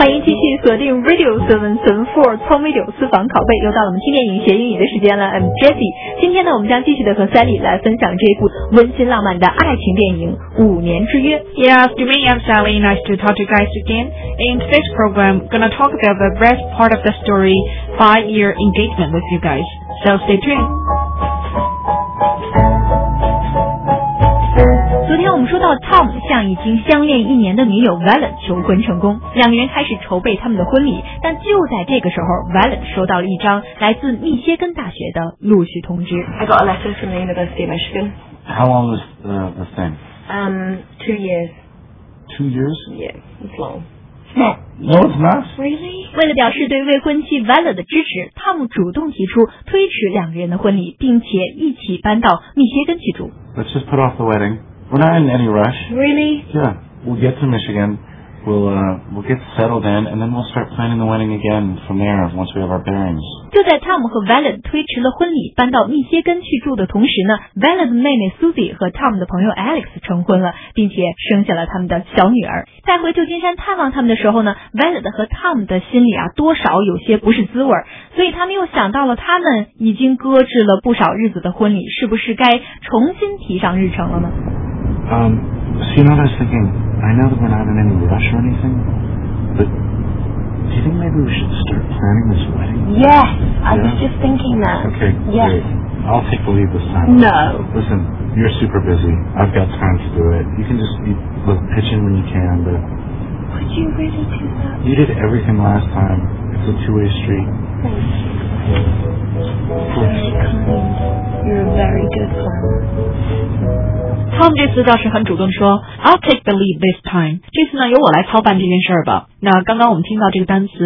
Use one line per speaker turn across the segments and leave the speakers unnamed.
欢迎继续锁定 Radio 774 Tom Radio 私房拷贝，又到了我们听电影学英语的时间了。I'm Jessie， 今天呢，我们将继续的和 Sally 来分享这一部温馨浪漫的爱情电影《5年之约》。
Yes, to me, I'm Sally. Nice to talk to you guys again. In today's program, I'm gonna talk about the best part of the story, 5-year engagement with you guys. So stay tuned.
昨天我们说到 Tom 向已经相恋1年的女友 Valen 求婚成功，两个人开始筹备他们的婚礼，但就在这个时候 Valen 收到了一张来自密歇根大学的录取通知。
I got a letter from the University of Michigan.
How long was the thing?
2 years.
2 years?
Yeah, it's long.
No, it's not.
Really?
为了表示对未婚妻 Valen 的支持，汤姆主动提出推迟两个人的婚礼，并且一起搬到密歇根去住。
Let's just put off the wedding. We're not in any rush.
Really?
Yeah, we'll get to Michigan. We'll get settled in, and then we'll start planning the wedding again from there once we have our bearings.
就在汤姆和 Valen 推迟了婚礼，搬到密歇根去住的同时呢 ，Valen 的妹妹 Susie 和 Tom 的朋友 Alex 成婚了，并且生下了他们的小女儿。在回旧金山探望他们的时候呢 ，Valen 和 Tom 的心里多少有些不是滋味，所以他们又想到了他们已经搁置了不少日子的婚礼，是不是该重新提上日程了呢？
So you know what I was thinking? I know that we're not in any rush or anything, but do you think maybe we should start planning this wedding?
Yes, I was just thinking that.
Okay,
Yes.
great. I'll take the lead this time.
No.
Listen, you're super busy. I've got time to do it. You can just pitch in when you can, but
Would you really do that?
you did everything last time. It's a two-way street.
Thank you. Very kind. You're a very good friend.
Tom 这次倒是很主动说 I'll take the lead this time. 这次呢由我来操办这件事儿吧。那刚刚我们听到这个单词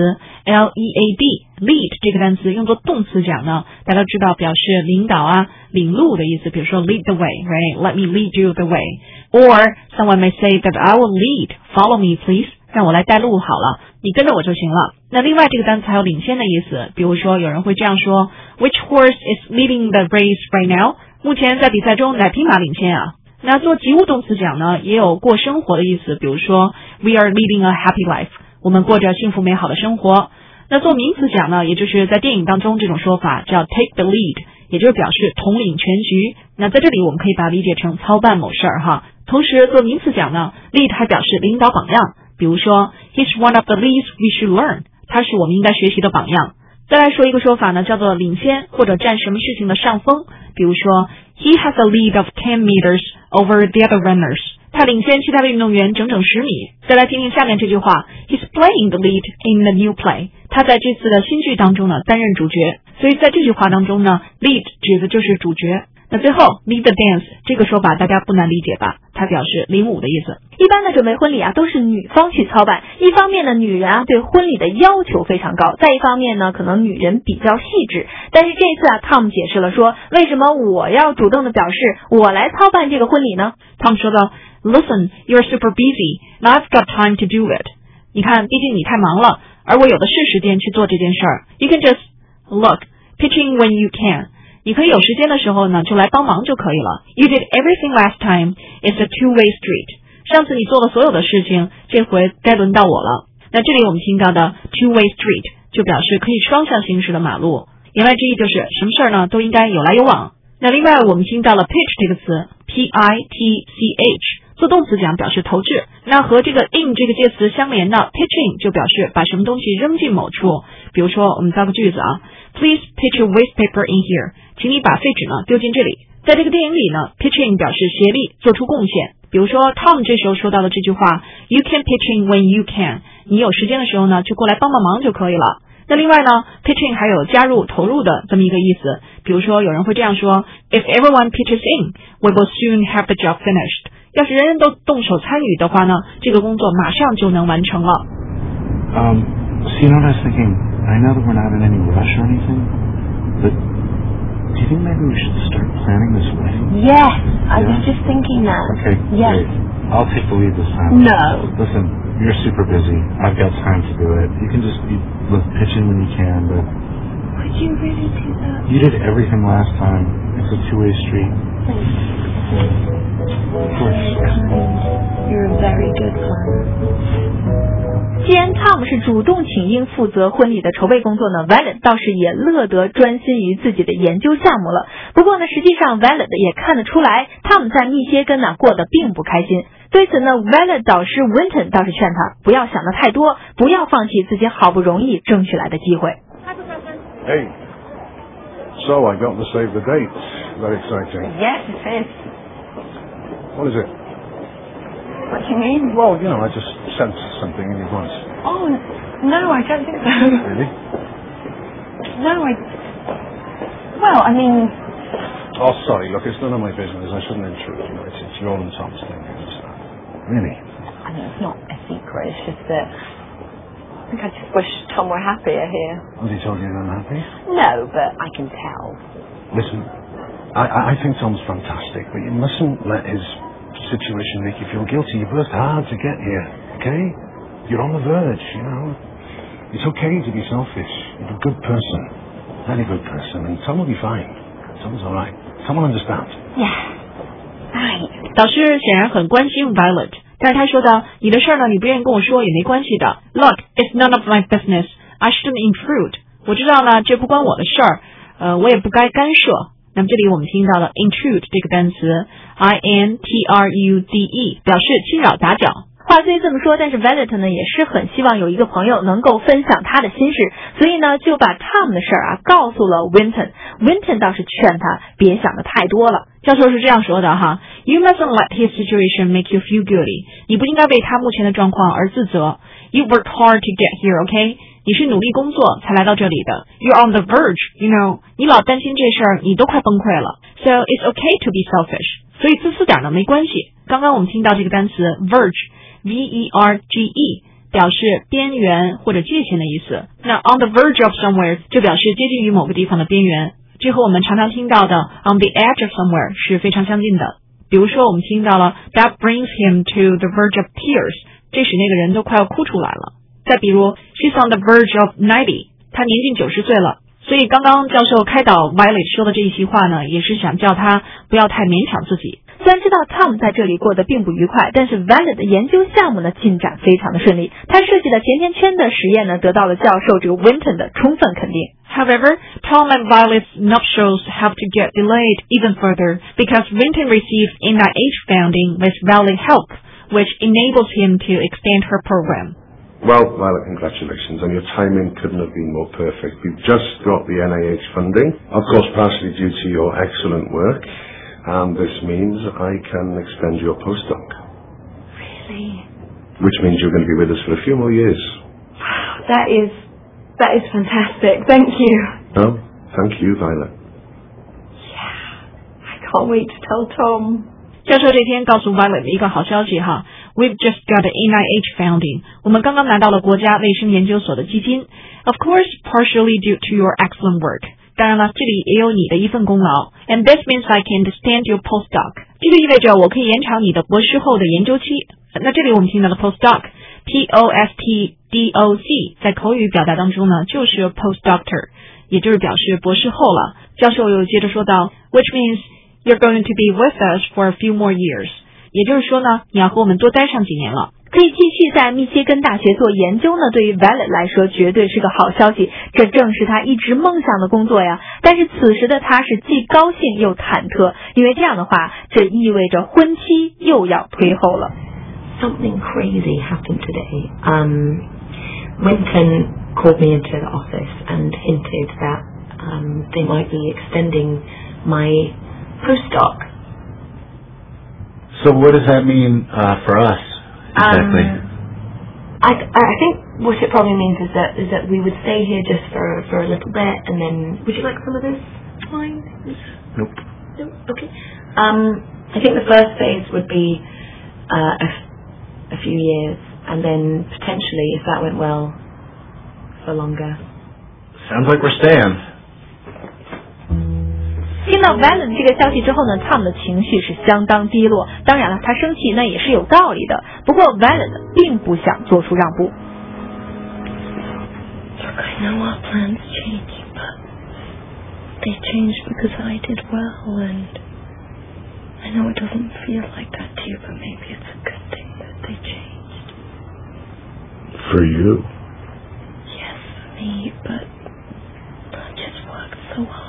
L-E-A-D lead 这个单词用作动词讲呢，大家知道表示领导领路的意思，比如说 lead the way, right? Let me lead you the way. Or someone may say that I will lead. Follow me, please. 让我来带路好了，你跟着我就行了。那另外这个单词还有领先的意思，比如说有人会这样说 Which horse is leading the race right now? 目前在比赛中哪匹马领先啊？那做及物动词讲呢，也有过生活的意思，比如说 We are leading a happy life. 我们过着幸福美好的生活。那做名词讲呢，也就是在电影当中这种说法叫 take the lead， 也就是表示统领全局。那在这里我们可以把它理解成操办某事儿哈。同时做名词讲呢 lead 还表示领导榜样，比如说 He's one of the leads we should learn. 他是我们应该学习的榜样。再来说一个说法呢，叫做领先或者占什么事情的上风，比如说 He has a lead of 10 meters over the other runners. 他领先其他的运动员整整10米。再来听听下面这句话 He's playing the lead in the new play. 他在这次的新剧当中呢担任主角。所以在这句话当中呢 lead 指的就是主角。那最后 lead the dance 这个说法大家不难理解吧，它表示领舞的意思。一般的准备婚礼都是女方去操办，一方面呢女人对婚礼的要求非常高，再一方面呢可能女人比较细致。但是这一次Tom 解释了说为什么我要主动的表示我来操办这个婚礼呢？ Tom 说道 Listen, you're super busy, and I've got time to do it. 你看毕竟你太忙了，而我有的是时间去做这件事儿。 You can just look, pitching when you can. 你可以有时间的时候呢就来帮忙就可以了。 You did everything last time. It's a two-way street. 上次你做了所有的事情，这回该轮到我了。那这里我们听到的 two-way street 就表示可以双向行驶的马路，言外之意就是什么事儿呢都应该有来有往。那另外我们听到了 pitch 这个词 P-I-T-C-H 做动词讲表示投掷，那和这个 in 这个介词相连的 pitching 就表示把什么东西扔进某处。比如说我们造个句子Please pitch your waste paper in here. 请你把废纸呢丢进这里。在这个电影里呢 pitching 表示协力做出贡献。比如说 Tom 这时候说到的这句话 You can pitch in when you can. 你有时间的时候呢就过来帮帮忙就可以了。那另外呢 pitching 还有加入投入的这么一个意思。比如说有人会这样说 If everyone pitches in, we will soon have the job finished. 要是人人都动手参与的话呢，这个工作马上就能完成了。
So you know what I was thinking? I know that we're not in any rush or anything, but do you think maybe we should start planning this wedding?
Yes, I was just thinking that.
Okay,
Yes.
great. I'll take the lead this time.
No.
Listen, you're super busy. I've got time to do it. You can just pitch in when you can, but
Would you really do that?
you did everything last time. It's a two-way street.
Thank you.
Of course.
Very kind. You're a very good friend.
既然 Tom Tom 是主动请缨负责婚礼的筹备工作呢 ，Violet 倒是也乐得专心于自己的研究项目了。不过呢，实际上 Violet 也看得出来 ，Tom 在密歇根呢过得并不开心。对此呢 ，Violet 导师 Winton 倒是劝他不要想得太多，不要放弃自己好不容易争取来的机会。
Hey, so I got to save the date. Very exciting.
Yes, it is.
What is it?
What do you mean?
Well, I just sensed something in your voice.
Oh, no, I don't think so.
Really?
No, Well, I mean...
Oh, sorry, look, it's none of my business. I shouldn't intrude. It's your and Tom's thing. Really?
I mean, it's not a secret, it's just that... I think I just wish Tom were happier here.
Has he told you he's unhappy?
No, but I can tell.
Listen, I think Tom's fantastic, but you mustn't let his situation make you feel guilty. You've worked hard to get here, okay? You're on the verge, It's okay to be selfish. You're a good person. Very good person. And Tom will be fine. Tom's all right. Tom will understand.
Yeah. Right.
导师显然很关心 Violet， 但是他说道，你的事呢，你不愿意跟我说也没关系的。Look, it's none of my business. I shouldn't intrude. 我知道呢，这不关我的事儿，我也不该干涉。那么这里我们听到了 intrude 这个单词 intrude 表示侵扰打搅。
话虽这么说，但是 Violet 呢也是很希望有一个朋友能够分享他的心事，所以呢就把 Tom 的事儿告诉了 Winton。Winton 倒是劝他别想的太多了。
教授是这样说的哈 ，You mustn't let his situation make you feel guilty. 你不应该为他目前的状况而自责。You worked hard to get here, okay? 你是努力工作才来到这里的。You're on the verge, 你老担心这事儿，你都快崩溃了。So it's okay to be selfish. 所以自私点呢没关系。刚刚我们听到这个单词 verge。V-E-R-G-E 表示边缘或者界限的意思。那 on the verge of somewhere 就表示接近于某个地方的边缘，这和我们常常听到的 on the edge of somewhere 是非常相近的。比如说我们听到了 that brings him to the verge of tears， 这使那个人都快要哭出来了。再比如 she's on the verge of 90， 她年近90岁了。所以刚刚教授开导 Violet 说的这一席话呢，也是想叫他不要太勉强自己。
虽然知道 Tom 在这里过得并不愉快，但是 Violet 的研究项目呢进展非常的顺利。他设计的甜甜圈的实验呢得到了教授这个 Winton 的充分肯定。
However, Tom and Violet's nuptials have to get delayed even further because Winton received NIH funding with Violet help, which enables him to extend her program.
Well, Violet, congratulations, and your timing couldn't have been more perfect. You've just got the NIH funding, of course partially due to your excellent work, and this means I can extend your postdoc.
Really?
Which means you're going to be with us for a few more years.
Wow, that is fantastic. Thank you.
No, thank you, Violet.
Yeah, I can't wait to tell Tom.
教授这天告诉 Violet 一个好消息哈 ，We've just got the NIH funding. 我们刚刚拿到了国家卫生研究所的基金。Of course, partially due to your excellent work. 当然了，这里也有你的一份功劳。And this means I can extend your postdoc. 这就意味着我可以延长你的博士后的研究期。那这里我们听到了 postdoc, P-O-S-T-D-O-C， 在口语表达当中呢，就是 postdoctor， 也就是表示博士后了。教授又接着说到 ，which means.You're going to be with us for a few more years. 也就是说呢，你要和我们多待上几年了。
可以继续在密歇根大学做研究呢，对于 Violet 来说绝对是个好消息，这正是他一直梦想的工作呀。但是此时的他是既高兴又忐忑，因为这样的话，这意味着婚期又要推后了。
Something crazy happened today. Winton called me into the office and hinted that they might be extending my postdoc.
So what does that mean for us exactly?
I think what it probably means is that we would stay here just for a little bit, and then would you like some of this wine?
Nope.
Nope. Okay. I think the first phase would be a few years, and then potentially, if that went well, for longer.
Sounds like we're staying.
听到 Violet 这个消息之后呢 Tom 的情绪是相当低落，当然了他生气那也是有道理的，不过 Violet 并不想做出让步。
Look, I know our plans changed, but they changed because I did well, and I know it doesn't feel like that to you, but maybe it's a good thing that they changed.
For you?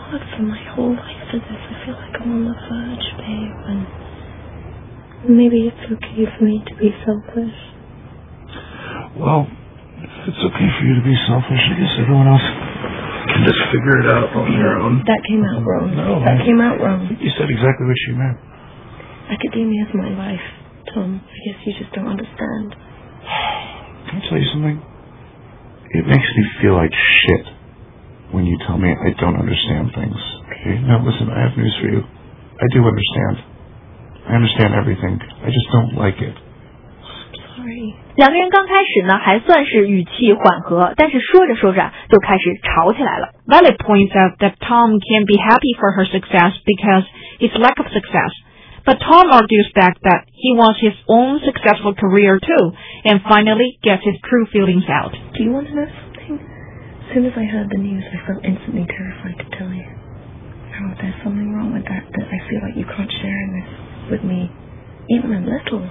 hard for my whole life for this. I feel like I'm on the verge, babe, and maybe it's okay for me to be selfish.
Well, if it's okay for you to be selfish, I guess everyone else can just figure it out on their own.
That came out wrong.
No.
That came out wrong.
You said exactly what she meant.
Academia is my life, Tom. I guess you just don't understand.
Can I tell you something? It makes me feel like shit when you tell me I don't understand things. Okay? Now listen, I have news for you. I do understand. I understand everything. I just don't like it.
Sorry.
两个人刚开始呢还算是语气缓和，但是说着说着就开始吵起来了。
Violet points out that Tom can't be happy for her success because his lack of success. But Tom argues back that he wants his own successful career too, and finally gets his true feelings out.
Do you want to know something? As soon as I heard the news, I felt instantly terrified to tell you. Now, if there's something wrong with that I feel like you can't share in this with me, even a little.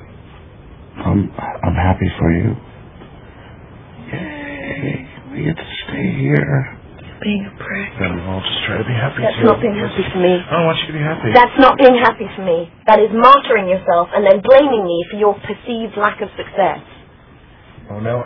I'm happy for you. Yay, we get to stay here.
Being a prick.
Then I'll just try to be happy
That's
too.
not being happy for me.
I don't want you to be happy.
That's not being happy for me. That is martyring yourself and then blaming me for your perceived lack of success.
Oh, no.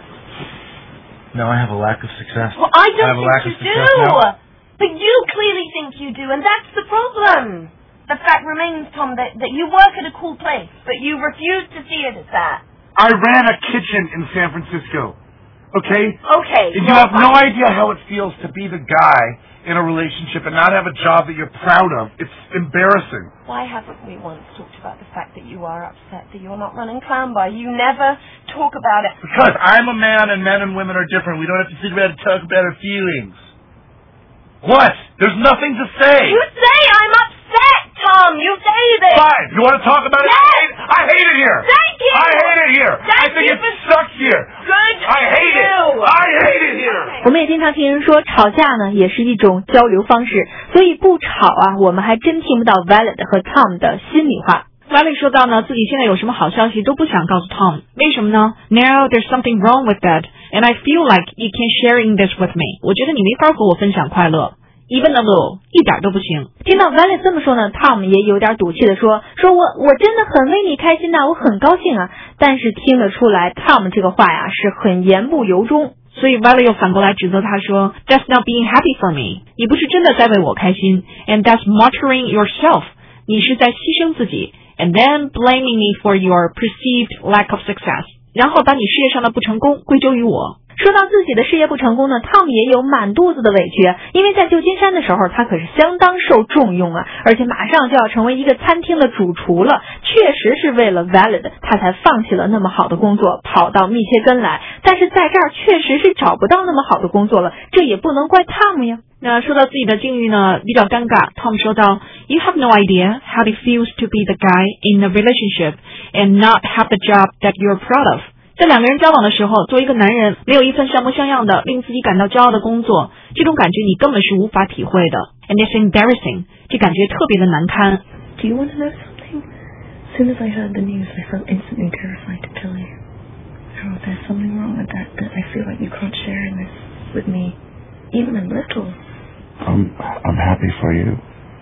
Now I have a lack of success.
Well, I don't
have a lack
think
of
you
success
do.
now.
But you clearly think you do, and that's the problem. The fact remains, Tom, that you work at a cool place, but you refuse to see it as that.
I ran a kitchen in San Francisco. Okay?
Okay.
And you have no idea how it feels to be the guy in a relationship and not have a job that you're proud of. It's embarrassing.
Why haven't we once talked about the fact that you are upset that you're not running Clown Bar? You never talk about it.
Because I'm a man and men and women are different. We don't have to sit around and talk about our feelings. What? There's nothing to say.
You say I'm upset, Tom. You say this.
Fine. You want to talk about it?
Yes.
I hate it here.
Thank you.
I hate it here.
Thank
I think
you
it
for-
sucks here.
Good
I hate
for
it.
you.
I hate it here.
我们也经常听人说吵架呢也是一种交流方式，所以不吵啊，我们还真听不到 Violet 和 Tom 的心里话。
Violet 说到呢，自己现在有什么好消息都不想告诉 Tom， 为什么呢 ？Now there's something wrong with that, and I feel like you can't sharing this with me. 我觉得你没法和我分享快乐。Even a little， 一点都不行。
听到 Violet 这么说呢 ，Tom 也有点赌气的说我真的很为你开心呐，我很高兴啊。但是听得出来 ，Tom 这个话呀是很言不由衷。
所以 Violet 又反过来指责他说 ，That's not being happy for me。你不是真的在为我开心 ，and that's martyring yourself。你是在牺牲自己 ，and then blaming me for your perceived lack of success。然后把你事业上的不成功归咎于我。
说到自己的事业不成功呢 ，Tom 也有满肚子的委屈，因为在旧金山的时候，他可是相当受重用啊，而且马上就要成为一个餐厅的主厨了。确实是为了 Violet， 他才放弃了那么好的工作，跑到密歇根来。但是在这儿确实是找不到那么好的工作了，这也不能怪 Tom 呀。
那说到自己的境遇呢，比较尴尬。Tom 说到 ，You have no idea how it feels to be the guy in a relationship and not have the job that you're proud of。在两个人交往的时候，作为一个男人，没有一份像模像样的令自己感到骄傲的工作，这种感觉你根本是无法体会的。And it's embarrassing， 这感觉特别的难堪。
Do you want to know something? As soon as I heard the news, I felt instantly terrified to tell you. Now, if there's something wrong with that I feel like you can't share in this with me, even a little.
I'm happy for you.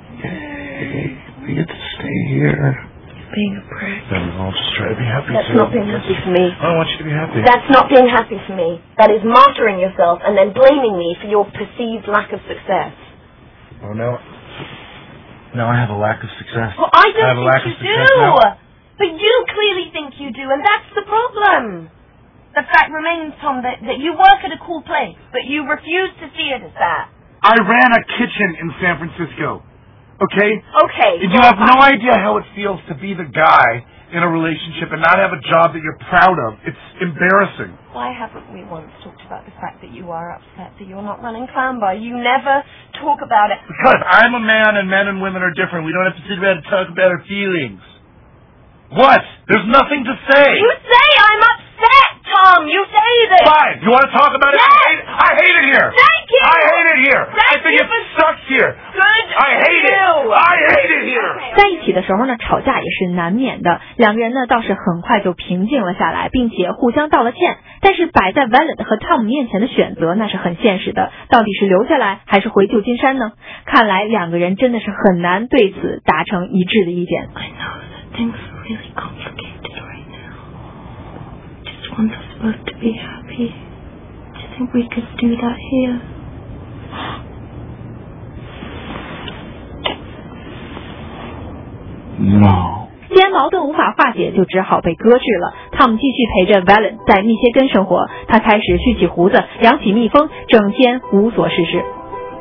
Yay, we get to stay here.
Being a prick.
Then I'll just try to be happy
That's
too.
not being happy for me.
I don't want you to be happy.
That's not being happy for me. That is martyring yourself and then blaming me for your perceived lack of success.
Oh, no. Now I have a lack of success.
Well, I
have a
don't
lack
think
of
you
success
do.
now.
But you clearly think you do, and that's the problem. The fact remains, Tom, that you work at a cool place, but you refuse to see it as that.
I ran a kitchen in San Francisco. Okay?
Okay.
And you have no idea how it feels to be the guy in a relationship and not have a job that you're proud of. It's embarrassing.
Why haven't we once talked about the fact that you are upset that you're not running Clown Bar? You never talk about it.
Because I'm a man and men and women are different. We don't have to sit around and talk about our feelings. What? There's nothing to say.
You say I'm upset, Tom. You say this.
Fine. You want to talk about it?
Yes.
I hate it here.
Thank you.
I hate it here. I think it sucks here. I hate it. I hate it here.
在一起的时候呢，吵架也是难免的。两个人呢倒是很快就平静了下来，并且互相道了歉。但是摆在 Violet 和 Tom 面前的选择那是很现实的，到底是留下来还是回旧金山呢？看来两个人真的是很难对此达成一致的意见。
I know that things are really complicated right now. Just want us both to be happy. Do you think we could do that here?
No.
既然矛盾无法化解，就只好被搁置了。Tom 继续陪着 Violet 在密歇根生活，他开始蓄起胡子，养起蜜蜂，整天无所事事。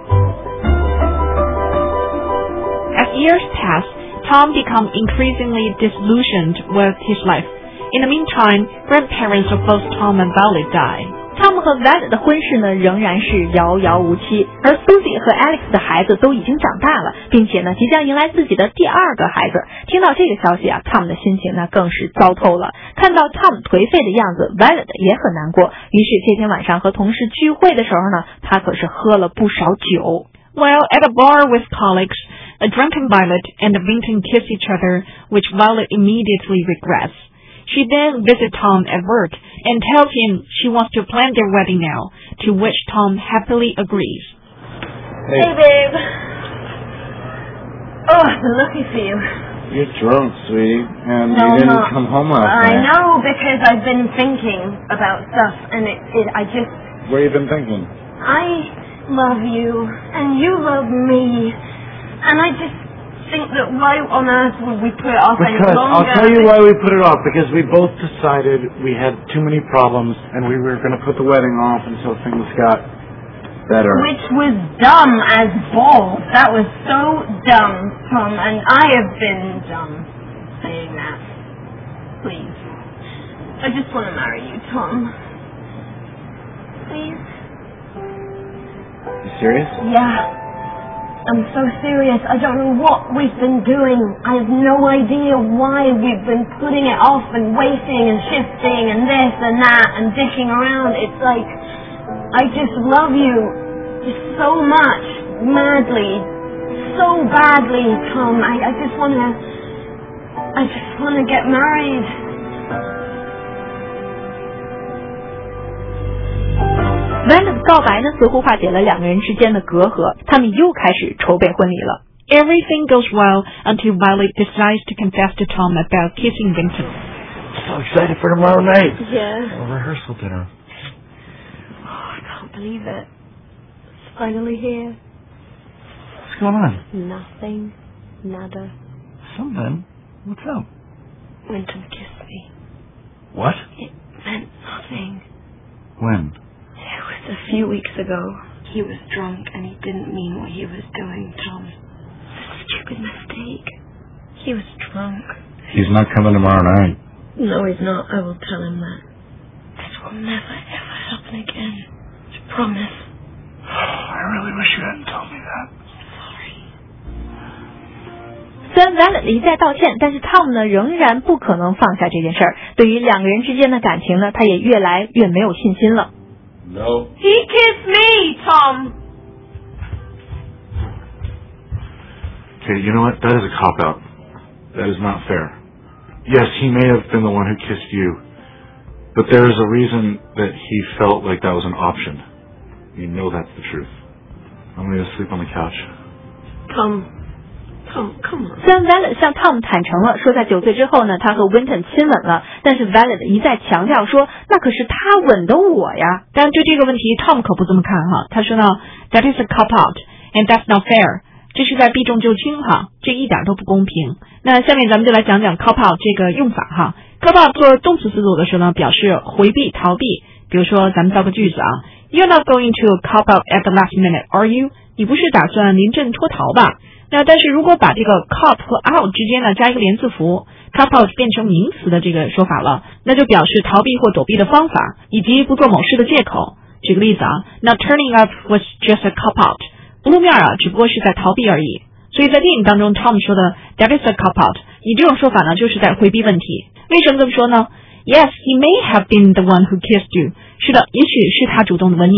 As years pass, Tom becomes increasingly disillusioned with his life. In the meantime, grandparents of both Tom and Violet die.
Tom 和 Violet 的婚事呢仍然是遥遥无期，而 Susie 和 Alex 的孩子都已经长大了，并且呢即将迎来自己的第二个孩子。听到这个消息啊 ，Tom 的心情呢更是糟透了。看到 Tom 颓废的样子 ，Violet 也很难过。于是这天晚上和同事聚会的时候呢，他可是喝了不少酒。
While at a bar with colleagues, a drunken Violet and Vincent kiss each other, which Violet immediately regrets. She then visits Tom at work and tells him she wants to plan their wedding now, to which Tom happily agrees.
Hey, babe. Oh, I've been looking for you.
You're drunk, sweetie, and
No,
you didn't
not.
come home last
I
night.
know, because I've been thinking about stuff, and I just...
What have you been thinking?
I love you, and you love me, and I just think that why on earth would we put it off any
Because,
longer?
I'll tell you why we put it off, because we both decided we had too many problems, and we were going to put the wedding off until things got better.
Which was dumb as balls. That was so dumb, Tom, and I have been dumb saying that. Please. I just want to marry you, Tom. Please?
You serious?
Yeah. I'm so serious. I don't know what we've been doing. I have no idea why we've been putting it off and waiting and shifting and this and that and dicking around. It's like, I just love you just so much, madly, so badly, Tom. I just want to get married.
Violet 告白呢，似乎化解了两个人之间的隔阂，他们又开始筹备婚礼了。
Everything goes well until Violet decides to confess to Tom about kissing Vincent.
So excited for tomorrow night.
Yeah.
Our rehearsal dinner.
Oh, I can't believe it. It's finally here.
What's going on?
Nothing. Nada.
Something. What's up?
Winton kissed me.
What?
It meant nothing.
When?
It was a few weeks ago. He was drunk and he didn't mean what he was doing, Tom. A stupid mistake. He was drunk.
He's not coming tomorrow night.
No, he's not. I will tell him that. This will never, ever happen again. I promise.
I really wish you hadn't told me that.
Sorry.
虽然 Violet 一再道歉，但是 Tom 呢仍然不可能放下这件事儿。对于两个人之间的感情呢，他也越来越没有信心了。
No.
He kissed me, Tom!
Okay, you know what? That is a cop-out. That is not fair. Yes, he may have been the one who kissed you, but there is a reason that he felt like that was an option. You know that's the truth. I'm going to sleep on the couch.
Tom, come on.
虽然 Violet 向 Tom 坦诚了，说在酒醉之后呢，他和 Winton 亲吻了，但是 Violet 一再强调说，那可是他吻的我呀。
但就这个问题 ，Tom 可不这么看哈。他说呢 ，That is a cop out, and that's not fair. 这是在避重就轻哈，这一点都不公平。那下面咱们就来讲讲 cop out 这个用法哈。cop out 做动词词组的时候呢，表示回避、逃避。比如说，咱们造个句子啊 ，You're not going to cop out at the last minute, are you？ 你不是打算临阵脱逃吧？那但是如果把这个 cop 和 out 之间呢加一个连字符 ，cop out 变成名词的这个说法了，那就表示逃避或躲避的方法，以及不做某事的借口。举个例子啊 ，Not turning up was just a cop out。不露面啊，只不过是在逃避而已。所以在电影当中 ，Tom 说的 "That is a cop out"， 以这种说法呢，就是在回避问题。为什么这么说呢 ？Yes, he may have been the one who kissed you。是的，也许是他主动吻你的，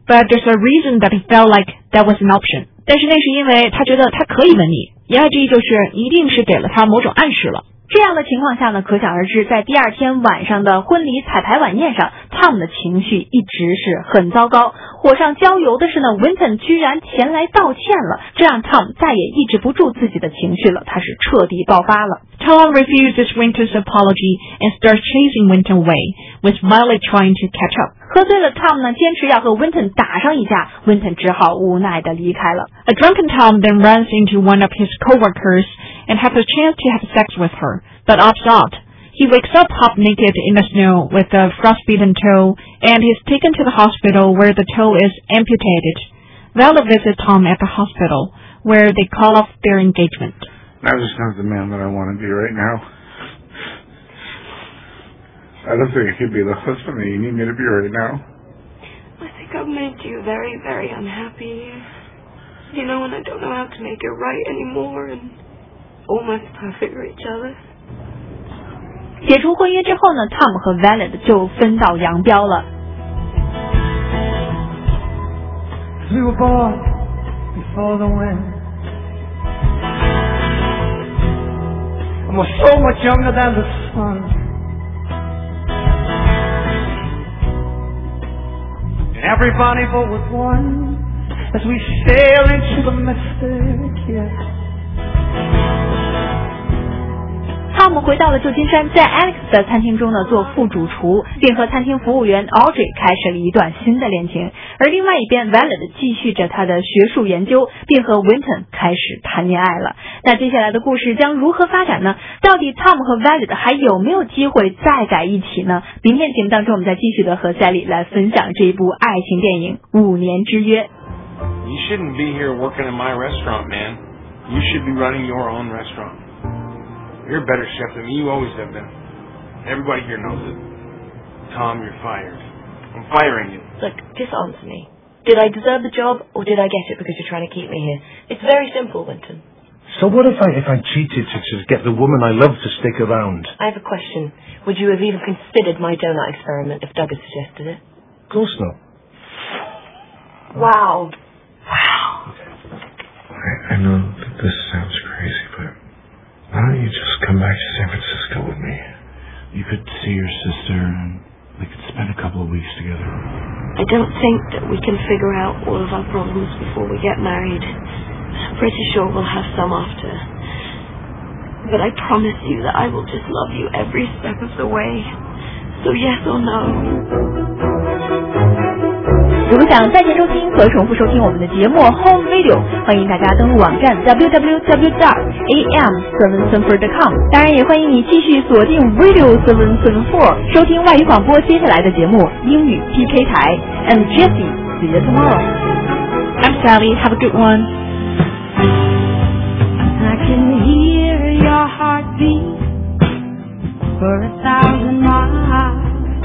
but there's a reason that he felt like that was an option. 但是那是因为他觉得他可以吻你，言外之意就是一定是给了他某种暗示了。
这样的情况下呢，可想而知，在第二天晚上的婚礼彩排晚宴上 ，Tom 的情绪一直是很糟糕。火上浇油的是呢 ，Winton 居然前来道歉了，这让 Tom 再也抑制不住自己的情绪了，他是彻底爆发了。
Tom refuses Winton's apology and starts chasing Winton away, with Violet trying to catch up.
喝醉了 Tom 呢，坚持要和 Winton 打上一架 ，Winton 只好无奈地离开了。
A drunken Tom then runs into one of his co-workers and has a chance to have sex with her, but opts out. He wakes up half naked in the snow with a frostbitten toe, and is taken to the hospital where the toe is amputated. Violet visits Tom at the hospital, where they call off their engagement.
I'm just not the man that I want to be right now. I don't think I could be the husband that you need me to be right now.
I think I've made you very, very unhappy. You know, and I don't know how to make it right anymore, and almost perfect for each other.
解除婚约之后呢 ，Tom 和 Violet 就分道扬镳了。
We were born before the wind, and we're so much younger than the sun. And everybody but with one, as we sail into the mystic, yeah.
Tom 回到了旧金山，在 Alex 的餐厅中呢做副主厨，并和餐厅服务员 Audrey 开始了一段新的恋情。而另外一边 Violet 继续着他的学术研究，并和 Winton 开始谈恋爱了。那接下来的故事将如何发展呢？到底 Tom 和 Violet 还有没有机会再在一起呢？明天节目当中我们再继续的和 Sally 来分享这一部爱情电影《5年之约》。
You shouldn't be here working in my restaurant, man. You should be running your own restaurant. You're a better chef than me. You always have been. Everybody here knows it. Tom, you're fired. I'm firing you.
Look, just answer me. Did I deserve the job, or did I get it because you're trying to keep me here? It's very simple, Winton.
So what if I cheated to get the woman I love to stick around?
I have a question. Would you have even considered my donut experiment if Doug had suggested it?
Of course not.
Wow.
I know that this sounds crazy, but why don't you just come back to San Francisco with me? You could see your sister, and we could spend a couple of weeks together.
I don't think that we can figure out all of our problems before we get married. I'm pretty sure we'll have some after. But I promise you that I will just love you every step of the way. So yes or no?
如果想再次收听和重复收听我们的节目 Home Video， 欢迎大家登录网站 www.am774.com。 当然也欢迎你继续锁定 Radio 774， 收听外语广播接下来的节目英语 PK 台。I'm Jessie, see you tomorrow.
I'm Sally, have a good one.
I can hear your heartbeat for 1,000 miles.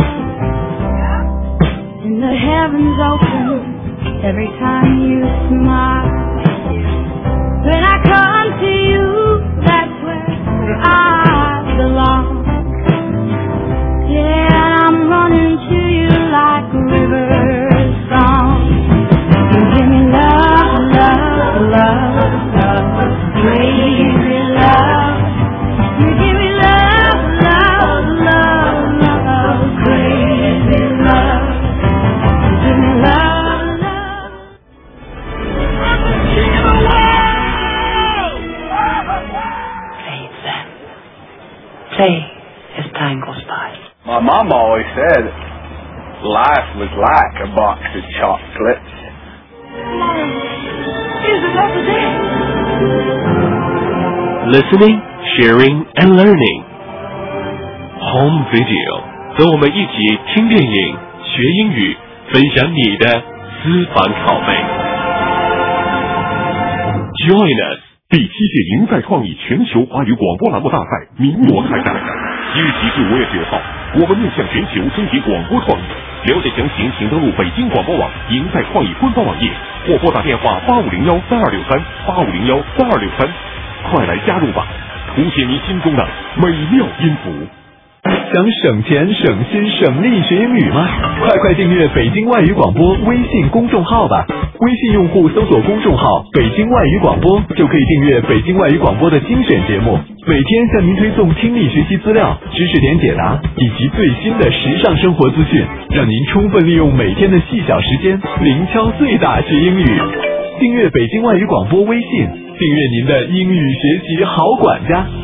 And the heavens open every time you smile. When I come to you, that's where I belong. Yeah, I'm running to you like a river song. You give me love, love, love, love, crazy love. You give me love, love, love, love, crazy love. Give me love, love. I'm the king of the world!
Play it then. Play as time goes by.
My mom always said life was like a box of chocolates.
Is it up to date?
Listening, sharing, and learning. Home Video， 和我们一起听电影、学英语，分享你的私房拷贝。Join us！ 第7届赢在创意全球华语广播栏目大赛明罗开战，7日起至5月9号，我们面向全球升级广播创意。了解详情，请登录北京广播网赢在创意官方网页，或拨打电话8501-3263，8501-3263，快来加入吧！凸显你心中的美妙音符。
想省钱、省心、省力学英语吗？快订阅北京外语广播微信公众号吧！微信用户搜索公众号“北京外语广播”，就可以订阅北京外语广播的精选节目，每天向您推送听力学习资料、知识点解答以及最新的时尚生活资讯，让您充分利用每天的细小时间，零敲最大学英语。订阅北京外语广播微信，订阅您的英语学习好管家。